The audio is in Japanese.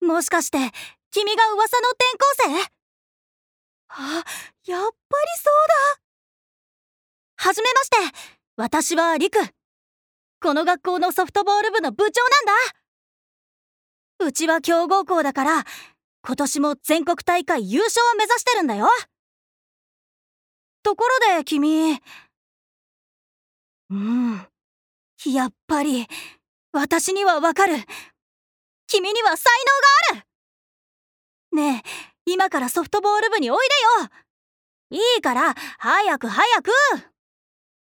もしかして君が噂の転校生？あ、やっぱりそうだ。はじめまして、私はリク。この学校のソフトボール部の部長なんだ。うちは強豪校だから今年も全国大会優勝を目指してるんだよ。ところで君、やっぱり私にはわかる。君には才能がある。ねえ、今からソフトボール部においでよ。いいから早く早く。